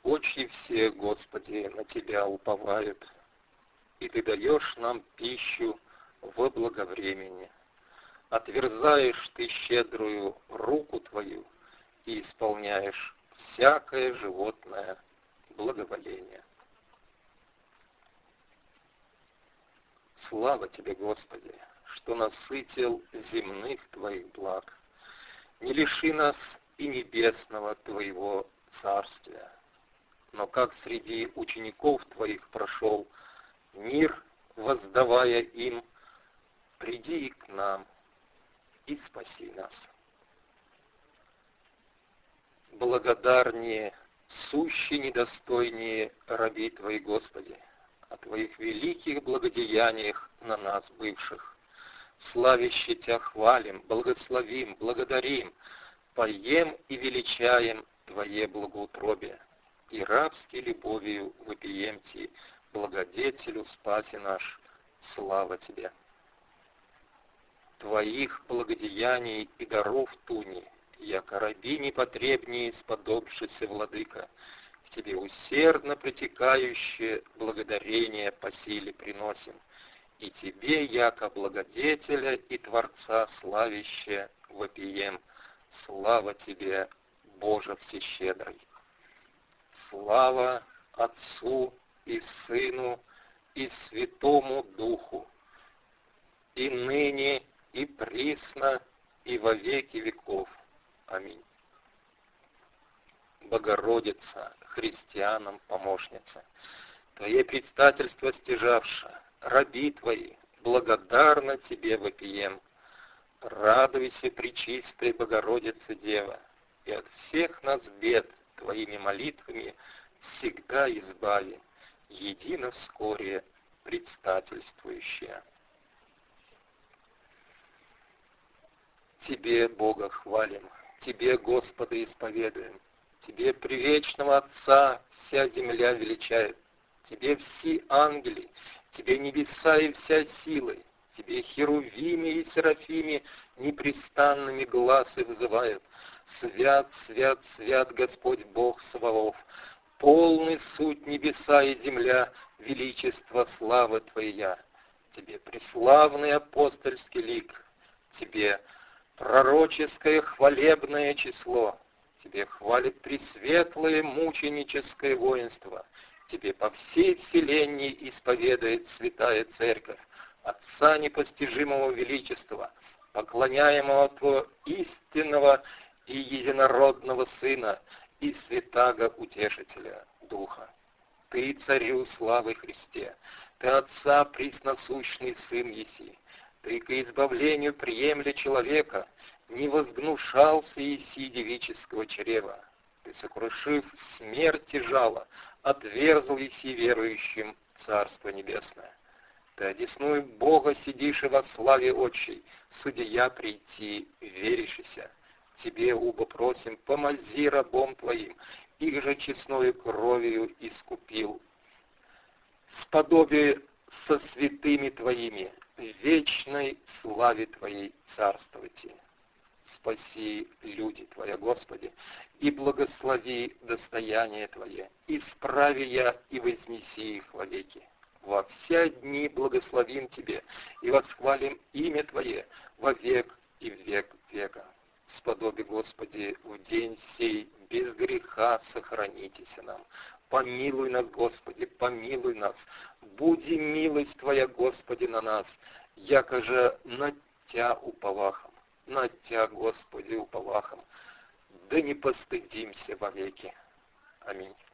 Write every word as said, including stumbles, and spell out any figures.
Очи все, Господи, на Тебя уповают, и Ты даешь нам пищу во благовремени. Отверзаешь Ты щедрую руку Твою и исполняешь всякое животное благоволение. Слава Тебе, Господи, что насытил земных Твоих благ. Не лиши нас и небесного Твоего царствия. Но как среди учеников Твоих прошел мир, воздавая им, приди и к нам и спаси нас. Благодарнее, сущи недостойнее раби Твои, Господи, о Твоих великих благодеяниях на нас бывших. Славище Тя хвалим, благословим, благодарим, поем и величаем Твое благоутробие, и рабски любовью вопием Ти, благодетелю спаси наш, слава Тебе. Твоих благодеяний и даров туни, яко раби непотребнее сподобшися, владыка, к Тебе усердно притекающее благодарение по силе приносим, и Тебе, яко благодетеля и Творца славище, вопием, слава Тебе, Боже всещедрый. Слава Отцу и Сыну и Святому Духу, и ныне, и присно, и во веки веков. Аминь. Богородица, христианам помощница, Твое предстательство стяжавша, раби Твои, благодарно Тебе вопием. Радуйся, пречистая Богородица Дева, и от всех нас бед Твоими молитвами всегда избави, едино вскоре предстательствующая. Тебе, Бога, хвалим, Тебе, Господа, исповедуем, Тебе, привечного Отца, вся земля величает, Тебе все ангели, Тебе небеса и вся силы, Тебе херувими и серафими непрестанными глазы вызывают. Свят, свят, свят Господь Бог Саваоф, полный суть небеса и земля, величество славы Твоя. Тебе преславный апостольский лик, Тебе пророческое хвалебное число, Тебе хвалит пресветлое мученическое воинство, Тебе по всей вселенной исповедует святая Церковь, Отца непостижимого величества, поклоняемого Твоего истинного и единородного Сына и святаго Утешителя Духа. Ты, Царю славы Христе, Ты Отца пресносущный Сын еси, Ты к избавлению приемля человека не возгнушался еси девического чрева, Ты, сокрушив смерти жало, отверзал еси верующим Царство Небесное. Ты одесную Бога сидишь и во славе Отчей, судья прийти веришися. Тебе, убо просим, помози рабом Твоим, их же честною кровью искупил. Сподобие со святыми Твоими, в вечной славе Твоей царствуйте. Спаси люди Твоя, Господи, и благослови достояние Твое, исправи я и вознеси их вовеки. Во все дни благословим Тебе и восхвалим имя Твое во век и в век века. Сподоби, Господи, в день сей без греха сохранитесь нам. Помилуй нас, Господи, помилуй нас. Буди милость Твоя, Господи, на нас, яко же на Тя уповахом, на Тя, Господи, уповахом, да не постыдимся вовеки. Аминь.